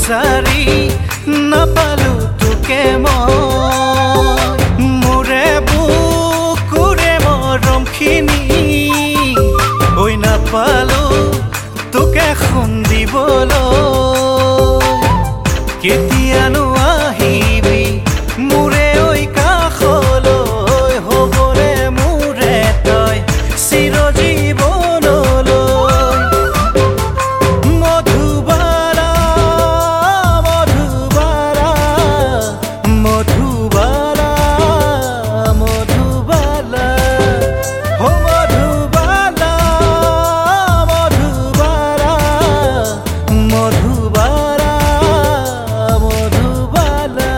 বিচাৰি নাপালো তোকে মোৰে বুকুৰে মৰমখিনি ঐ নাপালো তোকে খুন্দিবলৈ কেতিয়ানো আহিবি মোৰে ঐ কাষলৈ হ'বৰে মোৰে তই চিৰজীৱনলৈ মধুবালা মধুবালা মধুবালা মধুবালা ও মধুবালা মধুবালা মধুবালা মধুবালা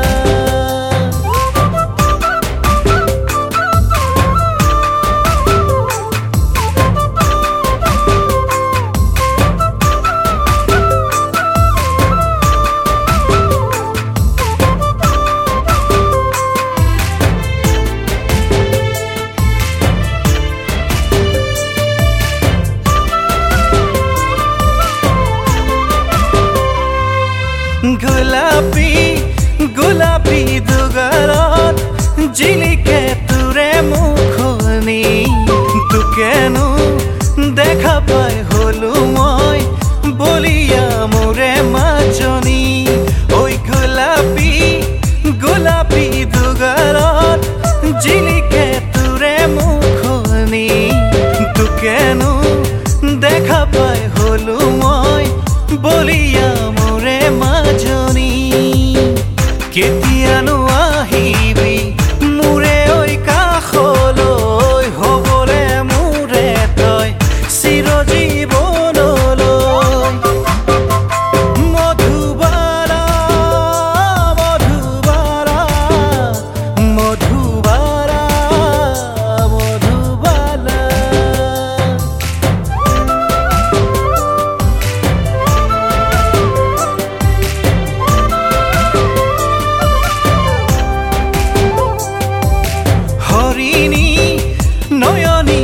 গোলাপী গোলাপী দুগালত জিলিকে তোৰে মুখনি তোকেনো দেখা পাই হলো মই বলিয়া মোৰে মাজনী ঐ গোলাপী গোলাপী দুগালত জিলিকে তোৰে মুখনি তোকেনো দেখা পাই হলো মই বলিয়া মোৰে মাজনী কেতিয়ানো আহিবি মোৰে ঐ কাষলৈ হ'বৰে মোৰে তই চিৰজীৱনলৈ মধুবালা মধুবালা মধুবালা মধুবালা হরিণী নয়নী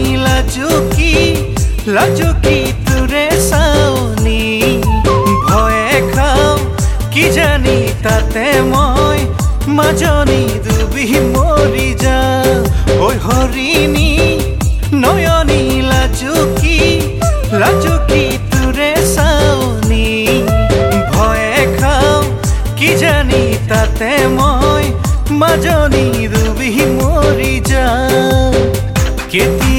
লাজুকি তোৰে চাউনি ভয়ে খাও কি জানি তাতে মই মাজনী ডুবি মৰি যাওঁ ঐ হৰিণী নয়নী লাজুকি তোৰে চাউনি ভয়ে খাও কি জানি তাতে মই মাজনী ডুবি মৰি যাওঁ কেতিয়া